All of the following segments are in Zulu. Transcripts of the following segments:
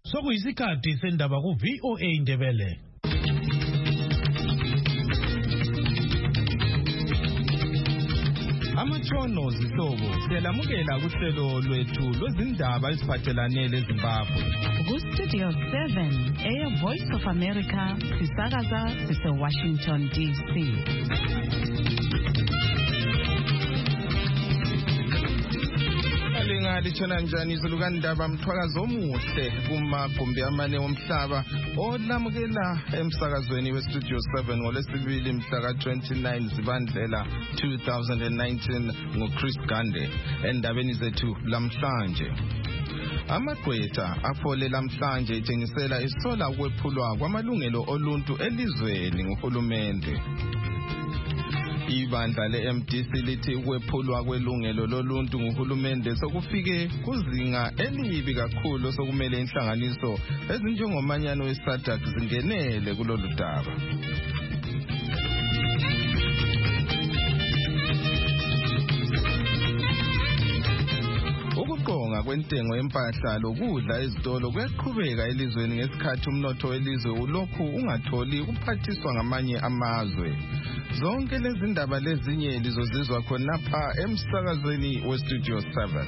Sokuyisikhathi sendaba ku VOA Indebele. Amatshono zihlobo siyalamukela kuhlelo lwethu lwezindaba eziphathelane leZimbabwe. Ku-Studio 7 Voice of America sisakaza sise-Washington DC. Lithona njani izulu kandaba mthwakazo omuhle kumagumbi amane womhlaba olamukela emsakazweni weStudio 7 ngolesibili mhla ka-29 Zibandlela 2019 nguChris Gande. Endabeni zethu lamhlanje, amagqwetha afole lamhlanje etshengisela isola ukwephulwa kwamalungelo oluntu elizweni nguhulumende. Ibandla le-MDC lithi ukwephulwa kwelungelo loluntu nguhulumende sokufike kuzinga elibi kakhulu sokumele inhlanganiso ezinjengomanyano we-SADC zingenele kulolu daba. Ukuqonga kwentengo yempahla lokudla ezitolo kuyaqhubeka elizweni ngesikhathi umnotho welizwe ulokhu ungatholi ukuphathiswa ngamanye amazwe. Zonke lezi ndaba lezinye lizozizwa khonapha emsakazweni weStudio 7.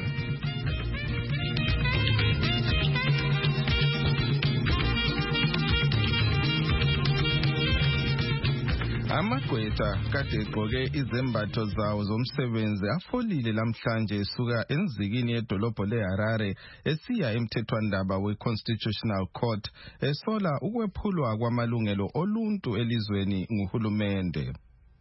Amagqwetha kade egqoke izembatho zawo zomsebenzi afolile lamhlanje esuka enzikini yedolobho leHarare esiya emthethwandaba we-Constitutional Court esola ukwephulwa kwamalungelo oluntu elizweni nguhulumende.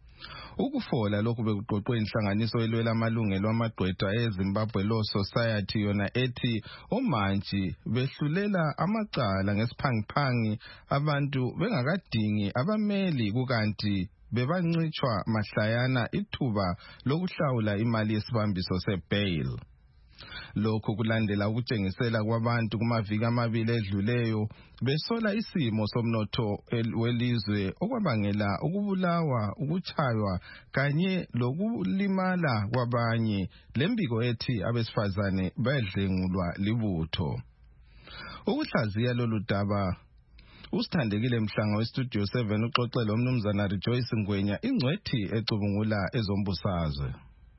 Ukufola lokhu bekuqoqwe inhlanganiso elwela amalungelo amagqwetha eZimbabwe Law Society yona ethi omantshi behlulela amacala ngesiphangiphangi abantu bengakadingi abameli kukanti bebancitshwa mahlayana ithuba lokuhlawula imali yesibambiso sebail. Lokhu kulandela ukutshengisela kwabantu kumaviki amabili edluleyo besola isimo somnotho welizwe okwabangela ukubulawa, ukuchaywa kanye lokulimala kwabanye. Lembiko ethi abesifazane bedlengulwa libutho. Ukuhlaziya lolu daba usithandekile Mhlanga weStudio 7 uxoxela umnumzana Rejoice Ngwenya ingcwethi ecubungula ezombusazwe.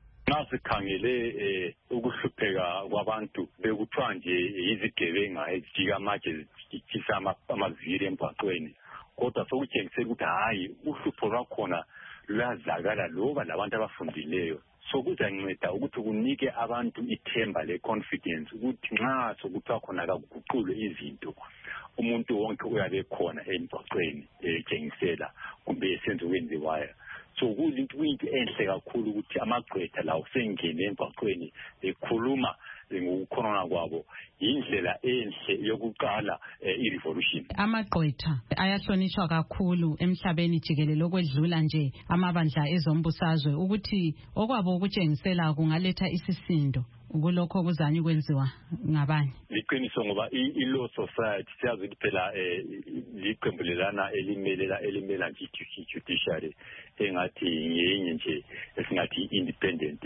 Nasikhangele ukuhlupheka kwabantu bekuthiwa nje izigebenga ezijika amatshe zitshisa amaviri emgwaqweni, kodwa sokutshengisela ukuthi hayi uhlupho lwakhona luyazakala loba labantu abafundileyo. Sokuzanceda ukuthi kunike abantu ithemba le-confidence ukuthi nxa sokuthiwa khona kakuguqulwe izinto umuntu wonke uyabe khona emgwaqweni etshengisela kumbe esenza okwenziwayo. So kuyinto enhle kakhulu ukuthi amagqwetha lawo sengene emgwaqweni ekhuluma ngokukhonona kwabo. Indlela enhle yokuqala i-revolution. Amagqwetha ayahlonishwa kakhulu emhlabeni jikelele okwedlula nje amabandla ezombusazwe ukuthi okwabo ukutshengisela kungaletha isisindo kulokho kuzanye kwenziwa ngabanye. Liqiniso ngoba i-Law Society siyazi ukuthi phela liqembelelana elimela nje judiciary engathi ngenye nje esingathi independent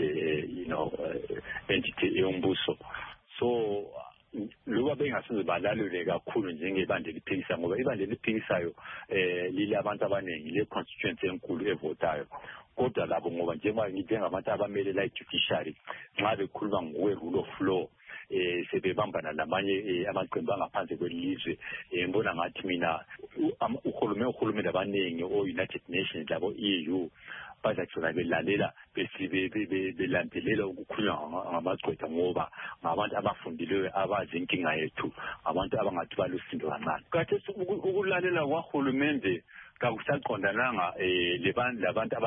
entity yombuso. So loba bengasize balalule kakhulu njengebandla eliphikisa ngoba ibandla eliphikisayo lile abantu abaningi le constituency enkulu evotayo. Kodwa labo ngoba njengabantu abamelela i-judiciary nxa bekhuluma ngowe-rule of law sebebambana lamanye amaqembu angaphansi kwelizwe, ngibona ngathi mina uhulumende abaningi o-United Nations labo EU bazagcina belalela belandelela ukukhulunywa ngamagqwetha ngoba ngabantu abafundileyo abazi inkinga yethu, abantu abangathi balusindo kancane. Khathesi ukulalela kwahulumende kakusaqondananga labantu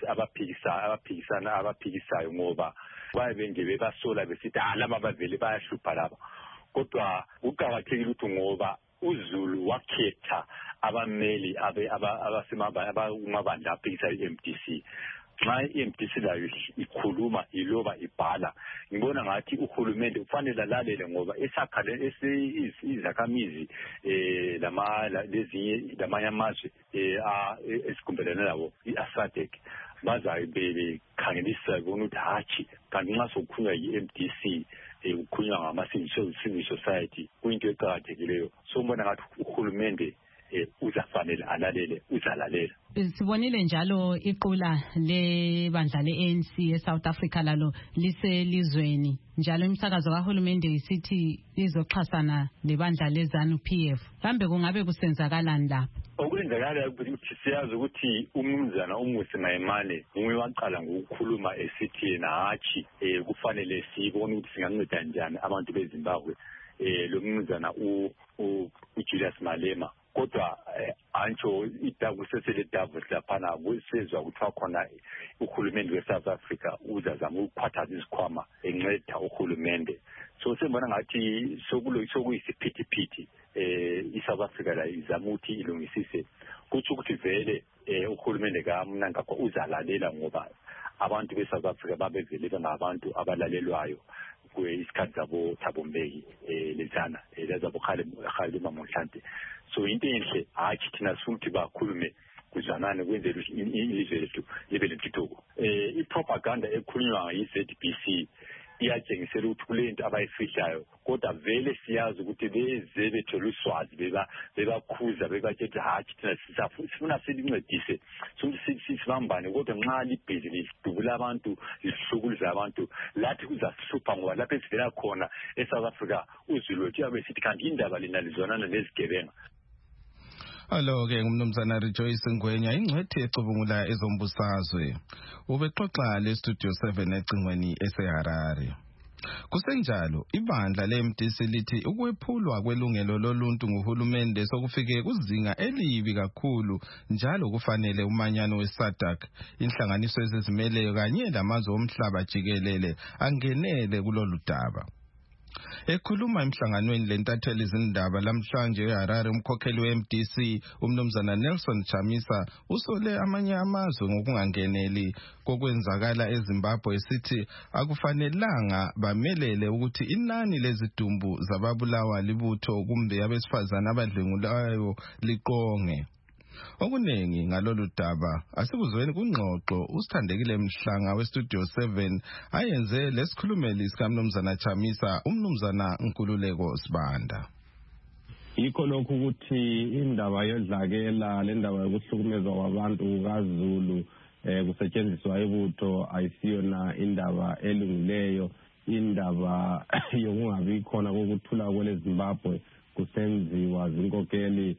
abaphikisayo ngoba babe nje bebasola besithi laba bavele bayahlupha laba. Kodwa kuqakathekile ukuthi ngoba uZulu wakhetha abameli abamabandla aphikisa i-MDC. Nxa i-MDC layo ikhuluma iloba ibhala, ngibona ngathi uhulumende kufanele alalele ngoba esakhale izakhamizi lamanye amazwe esigumbelene labo i-SADC bazabe bekhangelisa bona ukuthi hatshi kanti nxa sokukhulunywa yi-MDC ukukhulunywa ngama-civil society kuyinto eqakathekileyo. So mbona ngathi uhulumende uzafanele alalele, uzalalela. Sibonile njalo iqula lebandla le-ANC eSouth Africa lalo liselizweni, njalo imisakazo kahulumende isithi izoxhasana lebandla leZANU-PF. Kambe kungabe kusenzakalani lapho? Okwenzakala ukuthi siyazi ukuthi umnumzana uMmusi Maimane nguye waqala ngokukhuluma esithi yena hatshi kufanele sibone ukuthi singanceda njani abantu beZimbabwe lo mnumzana uJulius Malema. Kodwa antsho idavu sesele davu laphana kusezwa kuthiwa khona uhulumende weSouth Africa uzazama ukuphatha izikhwama enceda uhulumende. So sembona ngathi sokuyisiphithiphithi iSouth Africa la izama ukuthi ilungisise kuthi ukuthi vele uhulumende kaMnangagwa uzalalela ngoba abantu beSouth Africa babevele bengabantu abalalelwayo kwesikhathi zabo Thabo Mbeki lezana lezabo Khalima Mohlante. So into enhle hathi thina futhi bakhulume kuzanane kwenzela ilizwe lethu libe lentuthuko. Ipropaganda ekhulunywa yiZBC iyatshengisela ukuthi kulento abayifihlayo, kodwa vele siyazi ukuthi beze bethola uswazi bebakhuza bebathi hathi thina sifuna silincedise sibambane, kodwa nxa libhizi lidubula abantu lihlukuluza abantu lathi kuzasihlupha ngoba lapho esivela khona eSouth Africa uzulu wethu yabe sithi kanti indaba lina lizonana nezigebenga. Alo-ke ngumnumzana Rejoice Ngwenya, ingcwethi ecubungula ezombusazwe. Ubexoxa le-Studio 7 ecingweni eseHarare. Kusenjalo, ibandla le-MDC lithi ukwephulwa kwelungelo loluntu nguhulumende sokufike kuzinga elibi kakhulu, njalo kufanele umanyano we-SADC, inhlanganiso ezizimeleyo kanye lamazwe omhlaba jikelele angenele kulolu daba. Ekhuluma emhlanganweni lentatheli izindaba lamhlanje eHarare, umkhokheli we-MDC umnumzana Nelson Chamisa usole amanye amazwe ngokungangeneli kokwenzakala eZimbabwe esithi akufanelanga bamelele ukuthi inani lezidumbu zababulawa libutho kumbe abesifazana abadlwengulayo liqonge. Okuningi ngalolu daba asikuzweni kungxoxo usithandekile Mhlanga weStudio 7 ayenze lesikhulumeli sikamnumzana Chamisa umnumzana Nkululeko Sibanda. Yikho lokhu ukuthi indaba yodlakela le ndaba yokuhlukumezwa kwabantu kaZulu kusetshenziswa ibutho ayisiyona indaba elungileyo. Indaba yokungabi khona kokuthula kweleZimbabwe kusenziwa zinkokeli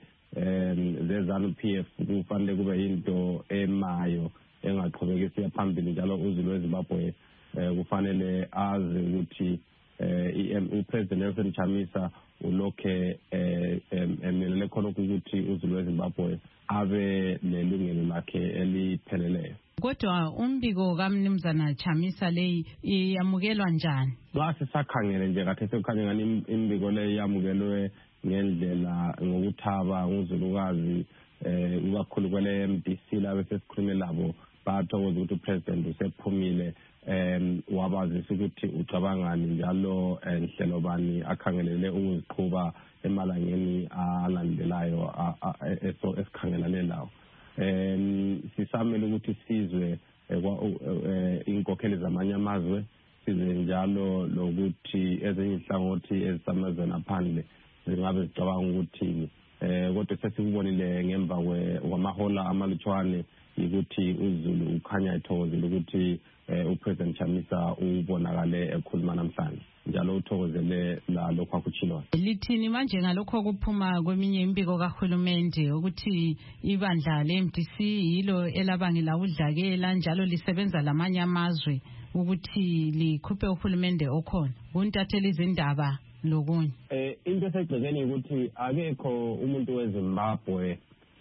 zeZANU-PF kufanele kube yinto emayo engaqhubekisa phambili, njalo uzulu weZimbabwe kufanele azi ukuthi uPresident Nelson Chamisa ulokhe emelele khona ukuthi uzulu weZimbabwe abe nelungelo lakhe elipheleleyo. Kodwa umbiko kamnumzana Chamisa leyi iyamukelwa njani? Sisakhangele nje kathi sekukhanya ngani imbiko leyi yamukelwe ngendlela ngokuthaba nguzulukazi ukakhulu kwele MDC labe sesikhulume labo bathokoza ukuthi uPresident usephumile wabazisa ukuthi ucabangani njalo inhlelo bani akhangelele ukuziqhuba emalangeni alandelayo esikhangelane lawo. Sisamele ukuthi sizwe inkokheli zamanye amazwe, sizwe njalo lokuthi ezinye inhlangothi ezisamazweni aphandle zingabe zicabanga ukuthi kodwa sesikubonile ngemva kwamahola amalutshwane ukuthi uzulu ukhanya ethokozile ukuthi uPresident Chamisa ubonakale ekhuluma namhlanje, njalo uthokozele lalokho akuchilona. Lithini manje ngalokho okuphuma kweminye impiko kahulumende ukuthi ibandla le-MDC yilo elabangela udlakela njalo lisebenza lamanye amazwe ukuthi likhuphe uhulumende okhona kuntatheli izindaba lokunye? Into esegcekeni ukuthi akekho umuntu weZimbabwe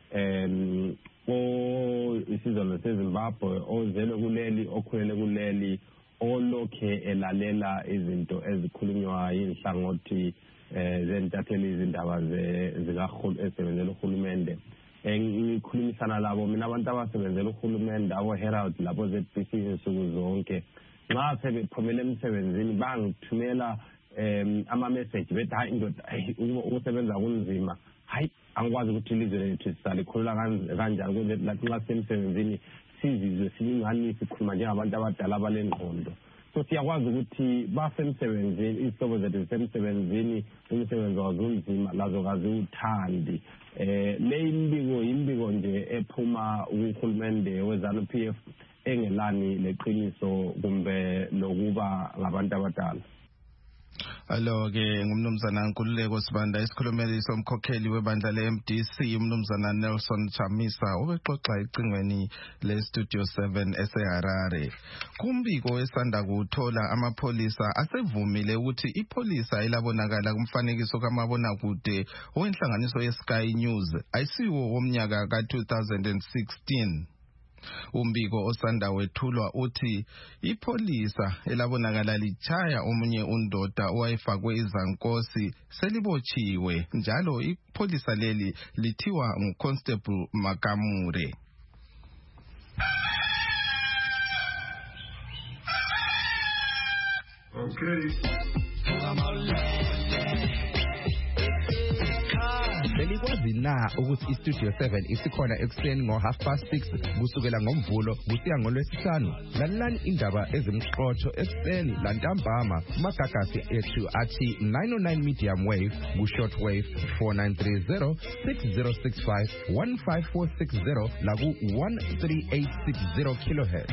isizwe seZimbabwe ozelwe kuleli okhulele kuleli olokhe elalela izinto ezikhulunywa yinhlangothi zentatheli izindaba ezisebenzela uhulumende. Ngikhulumisana labo mina abantu abasebenzela uhulumende abo Herald labo ZBC insuku zonke, nxa sebephumele emsebenzini bangithumela ama-message bethi hayi indoda ukusebenza kunzima, hayi angikwazi ukuthi ilizwe lethu sisalikhulula kanjani ukuthi lathi nxa sisemsebenzini sizizwe singani sikhuluma njengabantu abadala abalengqondo. so siyakwazi ukuthi basemsebenzini isihlobo zethu zisemsebenzini umsebenzi wazo unzima lazokazi uthandi le imbiko nje ephuma kuhulumende weZANU-PF engelani leqiniso kumbe lokuba ngabantu abadala. Alo ke ngumnumzana Nkululeko Sibanda isikhulumeli somkhokheli webandla le-MDC umnumzana Nelson Chamisa obexoxa icingweni le-Studio 7 eseHarare. Kumbiko esanda kuthola amapholisa asevumile ukuthi ipolisa elabonakala kumfanekiso kamabonakude owenhlanganiso ye-Sky News ayisiwo womnyaka ka-2016. Umbiko osanda wethulwa uthi ipolisa elabonakala lichaya omunye undoda owayefakwe izankosi selibotshiwe njalo ipolisa leli lithiwa nguConstable Makamure. Belikwazi na ukuthi iStudio 7 isikhona ekuseni ngo6:30 kusukela ngomvulo kusiya ngolwesihlanu. Lalelani indaba ezimxotho ekuseni lantambama magagasi ethu athi 909 medium wave ku-short wave 4930 6065 15460 la ku-13860 kilohertz.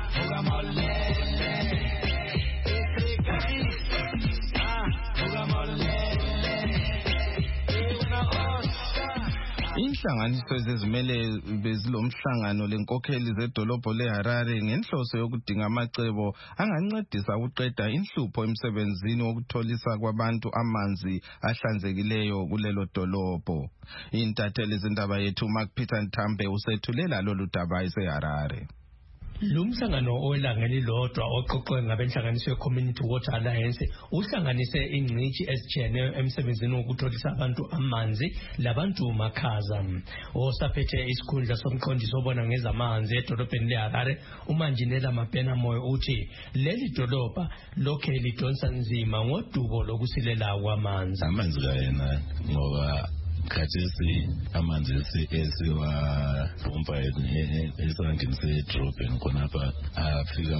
Inhlanganiso ezizimele bezilomhlangano lenkokheli zedolobho leHarare ngenhloso yokudinga amacebo angancedisa ukuqeda inhlupho emsebenzini wokutholisa kwabantu amanzi ahlanzekileyo kulelo dolobho. Intatheli zindaba yethu Mark Peter Ntambe usethulela lolu daba eseHarare. Lumhlangano owelangeni lodwa oqoqwe ngabenhlanganiso ye-Community Water Alliance uhlanganise ingcitshi ezitshiyeneyo emsebenzini wokutholisa abantu amanzi labantu makhaza. Osaphethe isikhundla somqondisi obona ngezamanzi edolobheni leHarare uManjinela Mapena Moyo uthi leli dolobha lokhe lidonsa nzima ngodubo lokusilela kwamanzi. Amanzi kayena ngoba khathesi amanzi esiwapompa esangeni sedrobheni khonapha afika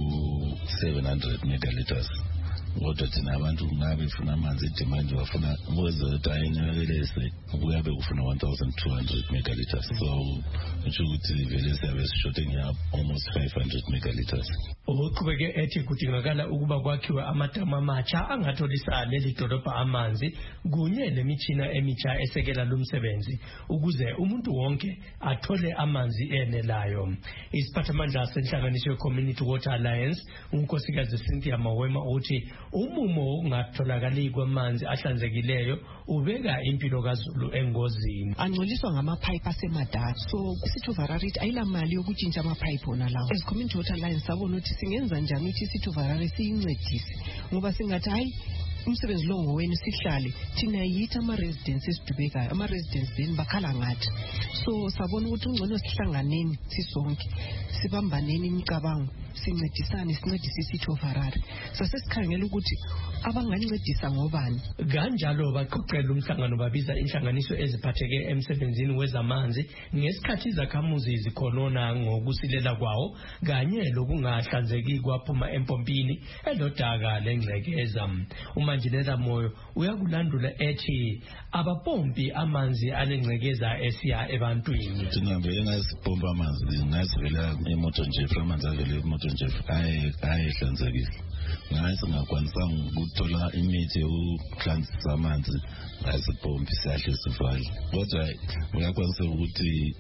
ku-700 megaliters. Kodwa thina abantu ngabe befuna amanzi idemand bafuna ukuze ayinyakelese kuyabe kufuna 1200 megaliters. So ngisho ukuthi vele siyabe sishote almost 500 megaliters. Uqhubeke ethi kudingakala ukuba kwakhiwe amadamu amatsha angatholisa leli dolobha amanzi kunye lemitshina emitsha esekela lumsebenzi ukuze umuntu wonke athole amanzi enelayo. Isiphathamandla senhlanganiso ye-Community Water Alliance unkosikazi Cynthia Mawema uthi umumo wokungatholakali kwamanzi ahlanzekileyo ubeka impilo kaZulu engozini. Angcoliswa ngamapipe asemadala. So City of Harare ayilamali yokutshintsha amapipe ona lawo. As Community Water Alliance sabona ukuthi singenza njani ukuthi City of Harare siyincedise ngoba singathi hayi umsebenzi lo ngowenu sihlale thina yithi ama-residents esidubekayo ama-residents then bakhala ngathi. So sabona ukuthi ungcono sihlanganeni sisonke sibambaneni imicabango sincedisane sincedise City of Harare. Sasesikhangela ukuthi abangancedisa ngobani. Kanjalo baqoqela umhlangano babiza inhlanganiso eziphatheke emsebenzini wezamanzi ngesikhathi izakhamuzi zikhonona ngokusilela kwawo kanye lokungahlanzeki kwaphuma empompini elodaka lengcekeza. uManjinela Moyo uyakulandula ethi abapompi amanzi anengcekeza esiya ebantwini. Thina vele ngasipompa amanzi ngasivela emoto nje amanzi avele emoto nje ayehlanzekile. Ngayisingakwanisanga ukuthola imithi yokuhlanzisa amanzi ngasipompi siyahle sivale. Kodwa uyakwanisa ukuthi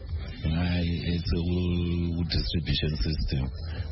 distribution system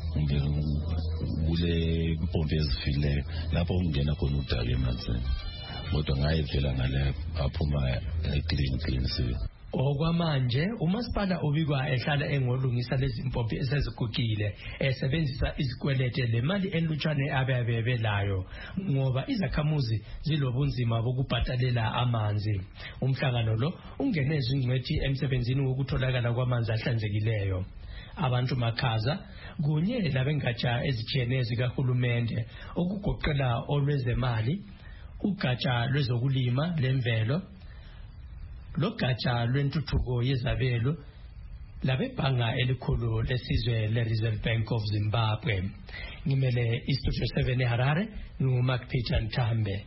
kule mpompi ezifileyo lapho ungena khona udake emanzini. Kodwa ngayivela ngale aphuma clean siyo. Okwamanje umasipala ubikwa ehlala engolungisa lezi impompi esezigugile esebenzisa izikwelete lemali enlutshwane abebelayo ngoba izakhamuzi zilobunzima bokubhatalela amanzi. Umhlangano lo ungeneza ingcwethi emsebenzini wokutholakala kwamanzi ahlanzekileyo. Abantu makhaza kunye labengatsha ezitshiyeneyo zikahulumende okugoqela olwezemali, ugatsha lwezokulima lemvelo, logatsha lwentuthuko yezabelo labebhanga elikhulu lesizwe le-Reserve Bank of Zimbabwe. Ngimele iStudio 7 eHarare, nguMark Peter Nthambe.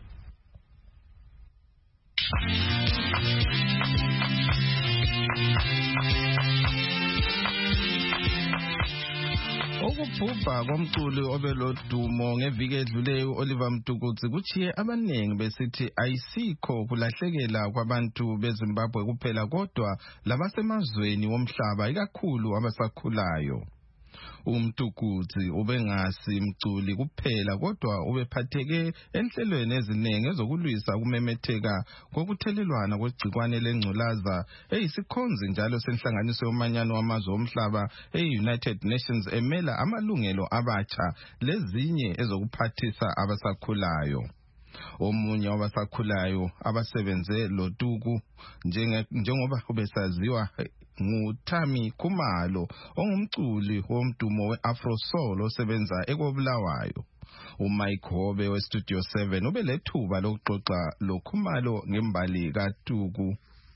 Ukubhubha komculi obelodumo ngeviki edluleyo Oliver Mtukudzi kuchiye abanengi besithi ayisikho kulahlekela kwabantu beZimbabwe kuphela kodwa labasemazweni womhlaba ikakhulu abasakhulayo. Umtukudzi ubengasi mculi kuphela kodwa ubephatheke enhlelweni eziningi ezokulwisa kumemetheka kokuthelelwana kwegcikwane lengculaza eyisikhonzi njalo senhlanganiso yomanyano wamazwe omhlaba e-United Nations emela amalungelo abatsha lezinye ezokuphathisa abasakhulayo. Omunye wabasakhulayo abasebenze loduku njengoba besaziwa nguThami Khumalo ongumculi womdumo we-Afro Soul osebenza eKobulawayo. uMike Hobe weStudio 7 ubelethuba lokuxoxa loKhumalo ngembali kaTuku.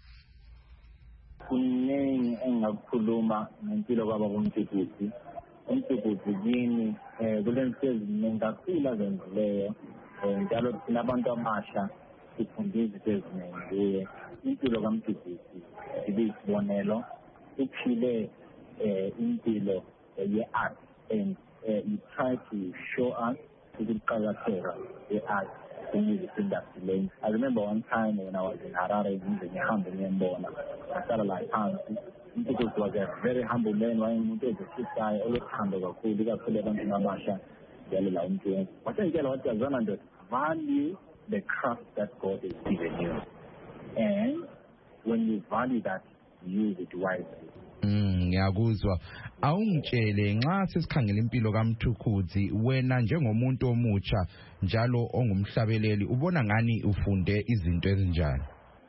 Kunengi engakukhuluma ngempilo kwaba kuMtukudzi. uMtukudzi kini kulenseziningi kakhulu azenzileyo njalo thina abantu abasha sifundisa eziningi kuye. Impilo kaMtukudzi ibisibonelo uphile impilo ye-art and you try to show us ukuqakatheka ye-art music industry. I remember one time when I was in Harare ngihambe ngiyembona ngahlala la phansi. Mtukudzi was a very humble man, wayengumuntu ezesisayo olothando kakhulu abantu abasha njalo la umuntu. Watshela wathi azana ndoda, value the craft that God has given you, and when you value that, use it wisely. Ngiyakuzwa. Awungitshele nxa sesikhangela impilo kaMtukudzi wena njengomuntu omutsha njalo ongumhlabeleli ubona ngani ufunde izinto ezinjani?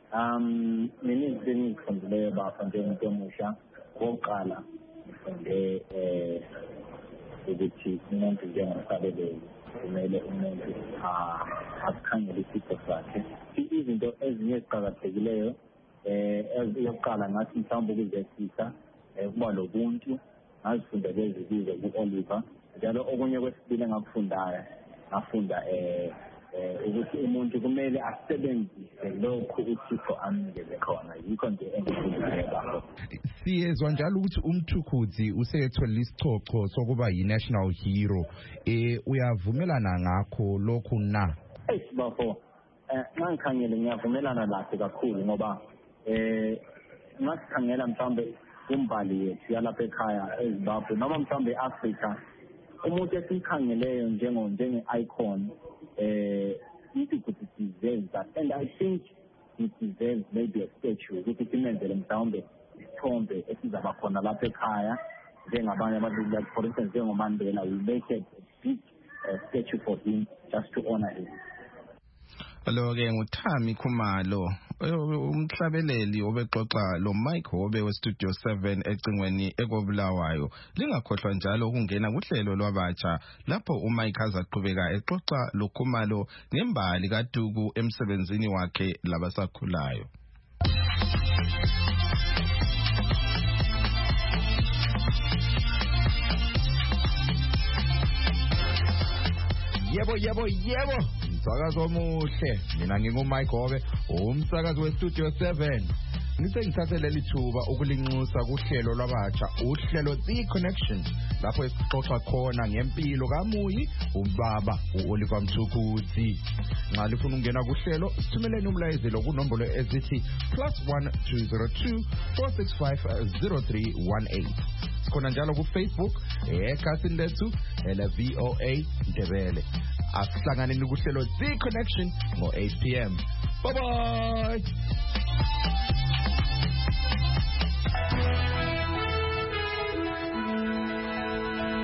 Mina izinto engifundileyo bafana njengomuntu omusha oqala ngifunde ukuthi umuntu njengomhlabeleli kumele umuntu akukhangele isipho sakhe. Izinto ezinye eziqakathekileyo eyokuqala ngathi mhlawumbe ukuzehlisa kuba lobuntu ngazifunda lezi bizo ku-Oliver njalo okunye kwesibili ngafunda ukuthi umuntu kumele asebenzise lokhu uThixo amnikeze khona. Yikho nje engifundayo lapho. Siyezwa njalo ukuthi uMtukudzi usethola isicoco sokuba yi-national hero. Uyavumelana ngakho lokhu na? Bafo ngikhangele ngiyavumelana lakho kakhulu ngoba ngasikhangela mhlawumbe umbali yethu yalapha ekhaya eZimbabwe noma mhlawumbe eAfrika umuntu esimkhangeleyo njenge-icon Mtukudzi deserves that, and I think it deserves maybe a statue ukuthi simenzele mhlawumbe isithombe esizaba khona lapha ekhaya njengabanye abantu, like for instance njengoMandela, we make a big statue for him just to honor him. Lo-ke nguThami Khumalo umhlabeleli obexoxa lo Mike Hobe weStudio 7 ecingweni eKobulawayo. Lingakhohlwa njalo ukungena kuhlelo lwabatsha lapho uMike azaqhubeka exoxa lo Khumalo ngembali kaTuku emsebenzini wakhe labasakhulayo. Yebo. Umsakazo omuhle. Mina nginguMike Hobe, umsakazo weStudio 7. Ngithathe leli thuba ukulinxusa kuhlelo lwabatsha, uhlelo The Connection, lapho esixoxa khona ngempilo kaMuyi ubaba uOliver Mtukudzi. Nxa lifuna ukungena kuhlelo, sithumeleni umlayezelo kunombolo ezithi +1 202 465 0318. Sikhona njalo kuFacebook ekhasini lethu VOA Ndebele. Asihlanganeni kuhlelo The Connection ngo-8 p.m. Bye bye.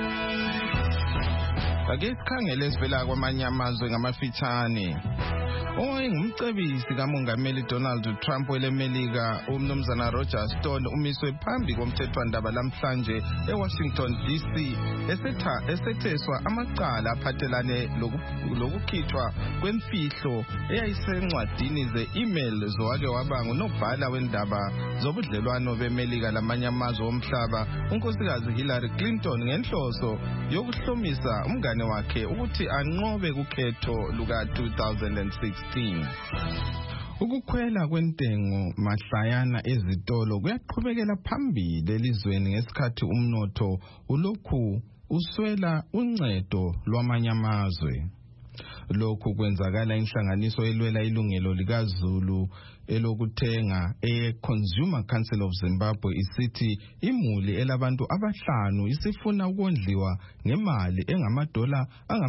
Ake sikhangele sivela kwamanye amazwe ngamafitshane. owayengumcebisi kamongameli Donald Trump welemelika umnumzana Roger Stone umiswe phambi komthethwandaba lamhlanje eWashington DC esetheswa amacala aphathelane lokukhithwa kwemfihlo eyayisencwadini ze-email zowake waba ngunobhala wendaba zobudlelwano bemelika lamanye amazwe omhlaba unkosikazi Hillary Clinton ngenhloso yokuhlomisa umngane wakhe ukuthi anqobe kukhetho luka 2016. Ukukhwela kwentengo mahlayana ezitolo kuyaqhubekela phambili elizweni ngesikhathi umnotho ulokhu uswela uncedo lwamanye amazwe. Lokhu kwenzakala inhlanganiso elwela ilungelo likaZulu elokuthenga Consumer Council of Zimbabwe isithi imuli elabantu abahlanu isifuna ukondliwa ngemali engamadola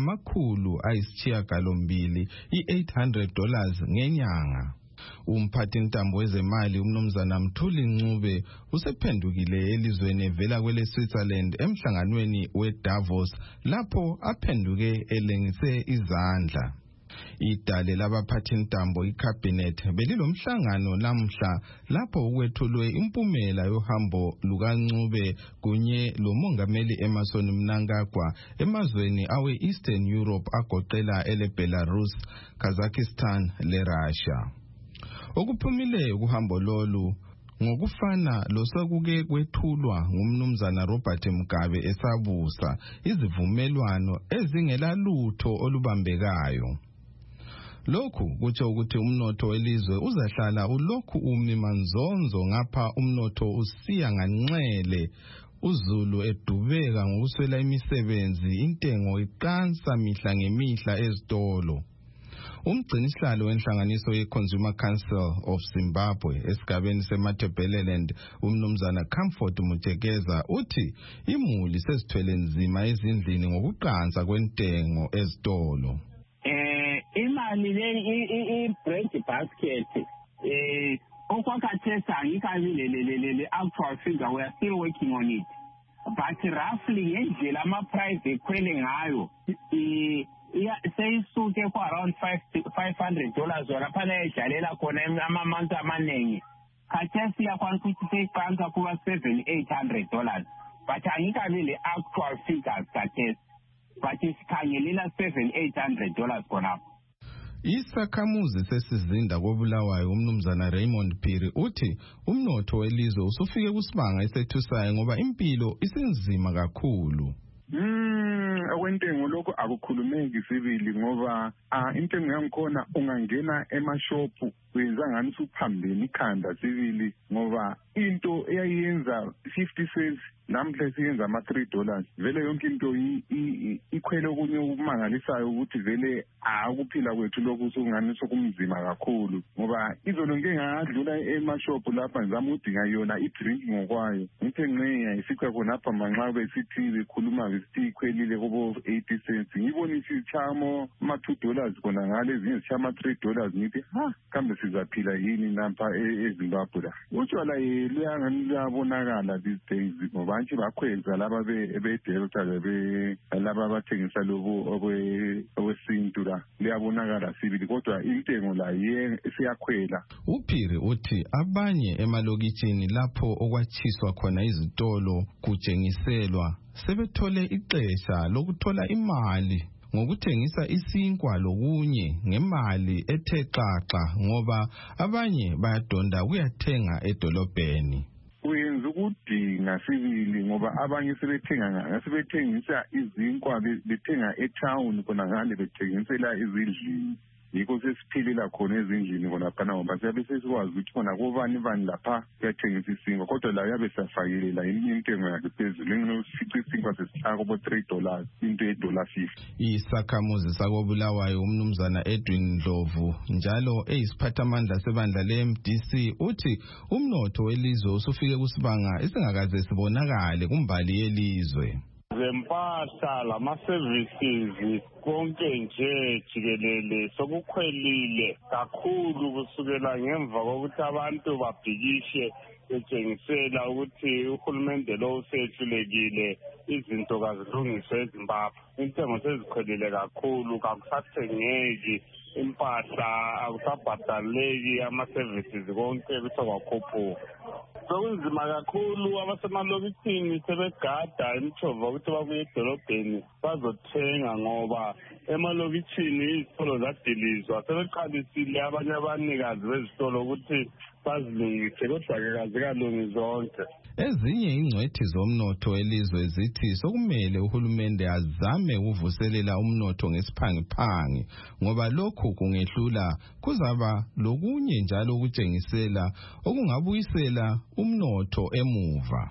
$800 $800 ngenyanga. Umphathi ntambo wezemali umnumzana Mthuli Ncube usephendukile elizweni evela kwele Switzerland emhlanganweni weDavos lapho aphenduke elengise izandla. Idale labaphathi ntambo icabinet belilomhlangano namhla lapho ukwethulwe impumela yohambo lukaNcube kunye lomongameli Emmerson Mnangagwa emazweni awe Eastern Europe agoqela ele Belarus, Kazakhstan le Russia. Okuphumile ukuhambo lolu ngokufana losokuke kwethulwa ngumnumzana Robert Mugabe esabusa izivumelwano ezingela lutho olubambekayo. Lokhu kutsho ukuthi umnotho welizwe uzahlala ulokhu umi manzonzo ngapha umnotho usiya nganxele, uZulu edubeka ngokuswela imisebenzi, intengo iqansa mihla ngemihla ezitolo. Umgcinisihlalo wenhlanganiso ye-Consumer Council of Zimbabwe esigabeni seMatabeleland umnumzana Comfort Mutekeza uthi imuli sezithwele nzima ezindlini ngokuqansa kwentengo ezitolo. Imali le i-bread basket okwakhathesi angikabile actual figure, we are still working on it, but roughly ngendlela ama-price ekhwele ngayo seyisuke kwa-around $500 walaphana edlalela khona amamanzi amaningi. Khathesi yakwanisa ukuthi seyiqansa kuba $700-800, but angikabile actual figures khathesi, but sikhangelela $700-800 khonapho. Isakhamuzi sesizinda kobulawayo umnumzana Raymond Phiri uthi umnotho welizwe usufike kusibanga esethusayo ngoba impilo isinzima kakhulu. Okwentengo lokho akukhulumeki sibili ngoba intengo yangikhona ungangena emashophu wenza ngani usuphambene ikhanda sibili ngoba into eyayenza 50 cents namhla siyenza ama$3. Vele yonke into ikhwele okunye ukumangalisayo ukuthi vele akuphila kwethu lokhu sokungani sokumzima kakhulu ngoba izolo ngeke ngadlula emashophu lapha ngizama udinga yona idrink ngokwayo ngithe nqeya isiqa khonapha manxa besithi bekhuluma besithi ikhwelile kubo 80 cents ngibona isichamo ama$2 khona ngale ezinye zichama $3 ngithi kambe sizaphila yini napha eZimbabwe la. Utshwala luyangani luyabonakala these days ngoba nje bakhweza laba bedelta laba abathengisa lobu okwesintu la liyabonakala sibili kodwa intengo la siyakhwela. uPhiri uthi abanye emalokitshini lapho okwatshiswa khona izitolo kujengiselwa sebethole ixesha lokuthola imali ngokuthengisa isinkwa lokunye ngemali ethe xaxa ngoba abanye bayadonda kuyathenga edolobheni. Uyenza ukudinga sibili ngoba abanye sebethengisa izinkwa bethenga etown khona ngale bethengisela izindlini. Yikho sesiphilela khona ezindlini khona phana ngoba siyabe sesikwazi ukuthi khona kubani lapha kuyathengisa isinkwa kodwa la yabe siyafakile la intengo yakhe phezulu nginofica isinkwa sesihlaka kubo $3 into $1.50. Isakhamuzi sakobulawayo umnumzana Edwin Ndlovu njalo eyisiphathamandla sebandla le-MDC uthi umnotho welizwe usufike kusibanga esingakaze sibonakale kumbali yelizwe. Zempahla lama-services konke nje jikelele sokukhwelile kakhulu kusukela ngemva kokuthi abantu babhikishe betshengisela ukuthi uhulumende lo usehlulekile izinto kazilungiswe eZimbabwe. Intengo sezikhwelile kakhulu kakusathengeki impahla akusabhadaleki ama-services konke kusekwakhuphuka. Sokunzima kakhulu abasemalokishini sebegada imithova ukuthi babuye edolobheni bazothenga ngoba emalokishini izitolo zadilizwa. Sebeqalisile abanye abanikazi bezitolo ukuthi bazilungise kodwa-ke kazikalungi zonke. Ezinye ingcwethi zomnotho elizwe zithi sokumele uhulumende azame ukuvuselela umnotho ngesiphangiphangi ngoba lokhu kungehlula kuzaba lokunye njalo ukutshengisela okungabuyisela umnotho emuva.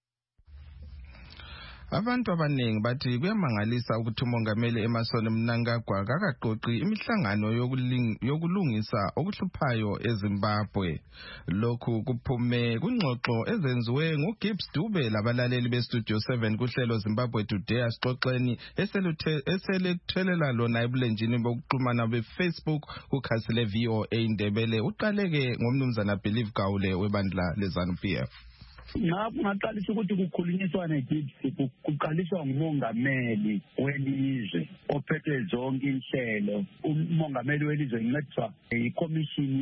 Abantu abaningi bathi kuyamangalisa ukuthi umongameli Emmerson Mnangagwa akaqoqi imihlangano yokulungisa okuhluphayo eZimbabwe. Lokhu kuphume kungxoxo ezenziwe nguGibbs Dube labalaleli beStudio 7 kuhlelo Zimbabwe Today asixoxeni eselethelela lona ebulenjini bokuxhumana beFacebook kukhasi leVOA Indebele. Uqaleke ngomnumzana Believe Gawule webandla leZANU-PF. Ngaqalisa ukuthi kukhulunyiswane Gibbs kuqaliswa ngumongameli welizwe ophethe zonke inhlelo. Umongameli welizwe incediswa iCommission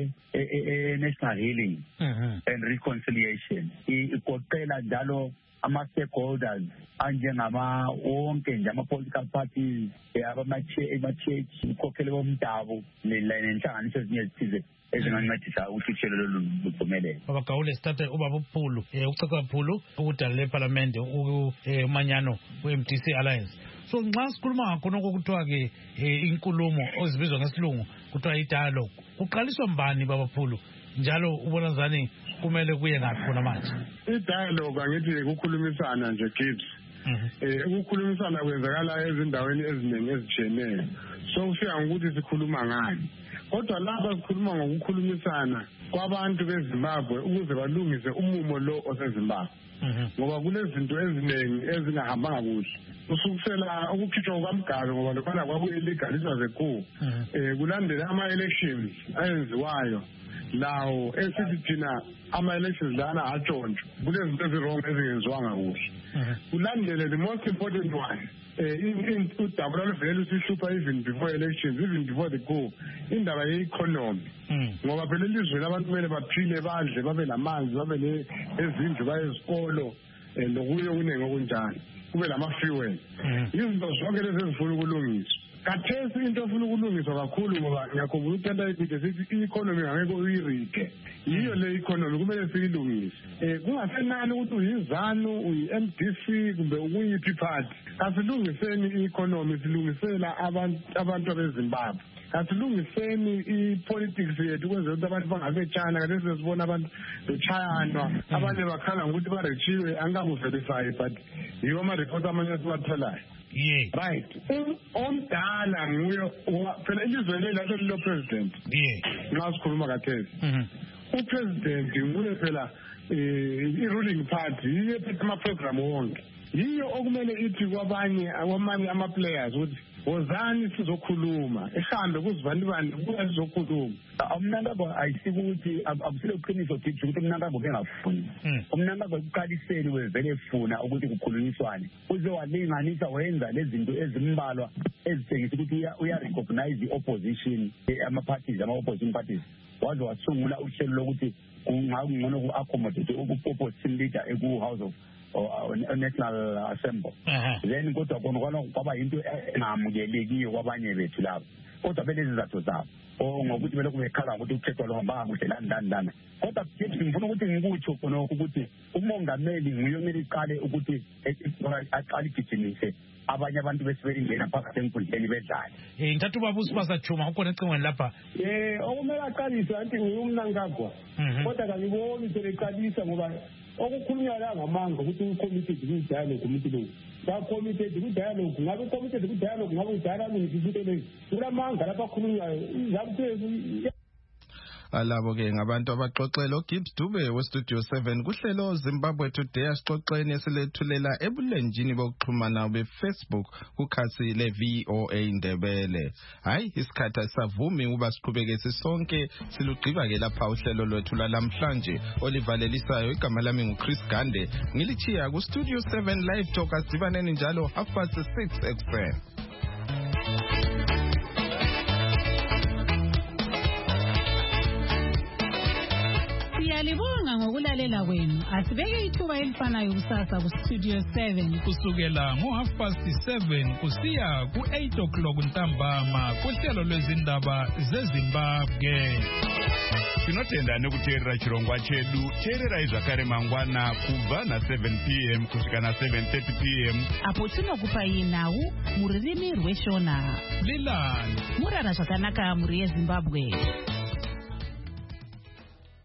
ye-National Healing and Reconciliation igoqela njalo ama-stakeholders anjengama wonke nje ama-political parties ama-church ukhokhele bomdabu nenhlanganiso ezinye ezithize ezingancedisa ukuthi uhlelo lolu luphumelele. Baba Gawule sithathe ubaba uPhulu uCaca Phulu ukudala leParliament umanyano we-MDC Alliance. So nxa sikhuluma ngakho kuthiwa ke inkulumo ozibizwa ngesilungu kuthiwa i-dialogue uqaliswa mbani baba Phulu njalo ubona zani kumele kuye ngaphi khona manje? I-dialogue angithi ukukhulumisana nje Gibbs. Ukukhulumisana kwenzakala ezindaweni eziningi ezitshiyeneyo. So ufika ngokuthi sikhuluma ngani. Kodwa lapha sikhuluma ngokukhulumisana kwabantu beZimbabwe ukuze balungise umumo lo oseZimbabwe. Ngoba kunezinto eziningi ezingahambanga kuhle. Usukusela ukukhishwa kwaMgabe ngoba lokho kwakuyilegaliswa zekhu. Kulandela ama-elections ayenziwayo. Lawo esithi thina ama-elections lana atshontsho kunezinto ezirong ezingenziwanga kuhle. Kulandele the most important one udaba lwaluvele lusihlupha even before elections, even before the coup, indaba ye-economy. Ngoba phela elizweni abantu kumele baphile badle babe namanzi babe nezindlu baye ezikolo nokuye okuningi okunjani kube lama-fuel. Izinto zonke lezi ezifuna ukulungiswa. Kathesi into efuna ukulungiswa kakhulu ngoba ngiyakhumbula ukuthi into ayibhide sithi i-economy angeke uyirike. Yiyo le economy kumele siyilungise. Kungasenani ukuthi uyiZANU, uyi-MDC kumbe ukuyiphi party. Kasilungiseni i-economy silungisela abantu beZimbabwe. Kasilungiseni i-politics yethu ukwenzela ukuthi abantu bangabetshana. Kade sesibona abantu betshayanwa abanye bakhala ngokuthi barechiwe angikaku-verify but yiwo ama-report amanye esiwatholayo. Yeah. Right. Omdala nguyo phela ilizwe lelo lilo president. Yeah. Nxa sikhuluma kathesi. Upresident nguye phela i-ruling party yiyo phethe ama-program wonke. Yiyo okumele ithi kwamanye ama-players ukuthi wozani sizokhuluma ehambe kuzibanibani kuba sizokhuluma. Umnangagwa ayisike ukuthi akusile uqiniso Gibbs ukuthi umnangagwa bengafuni. Umnangagwa uqaliseni wevele efuna ukuthi kukhulunyiswane uze walinganisa wenza lezinto ezimbalwa ezithengisa ukuthi uya-recognize i-opposition ama-opposition parties waze wasungula uhlelo lokuthi kungangcono ku-accommodate ku-opposition leader eku-House of National Assembly. Then kodwa khona kwaba yinto engamukelekiyo kwabanye bethu labo kodwa belezi zathu zabo ngokuthi bele kubekhala ukuthi ukhethwa lohamba kuhle lana kodwa ngifuna ukuthi ngikutsho khona ukuthi umongameli nguye omele iqale ukuthi aqale igijimise abanye abantu besibelingena phakathi enkundleni bedlala. Ngithatha ubaba uSibasa Chuma ukhona ecingweni lapha. Okumele aqalise anti nguMnangagwa. Kodwa kaniboni seleqalisa ngoba okukhulunywa la ngamanga ukuthi ucommitted ku-dialogue umuntu lo. Ba-committed ku-dialogue ngabe ucommitted ku-dialogue ngabe u-dialogue ngisinto lezi. Kulamanga lapha akhulunywayo izabuthe Alabo ke ngabantu abaxoxela uGibbs Dube weStudio 7 kuhlelo Zimbabwe Today asixoxeni esilethulela ebulenjini bokuxhumana beFacebook kukhasi leVOA Indebele. Hayi isikhathi asavumi uba siqhubeke sisonke silugqiba ke lapha uhlelo lwethu lalamhlanje olivalelisayo igama lami nguChris Gande ngilichiya kuStudio 7 Live Talk asibaneni njalo 6:30 extra. Siyalibonga ngokulalela kwenu. Asibeke ithuba elifanayo kusasa ku Studio 7 kusukela ngo7:30 kusiya ku8 o'clock ntambama kuhlelo lwezindaba zeZimbabwe. Tinotenda nekuteerera chirongwa chedu. Teererai zvakare mangwana kubva na7 p.m. kusvika na7:30 p.m. apo tinokupai nhau mururimi rweshona. Lilani murara zvakanaka muri yeZimbabwe.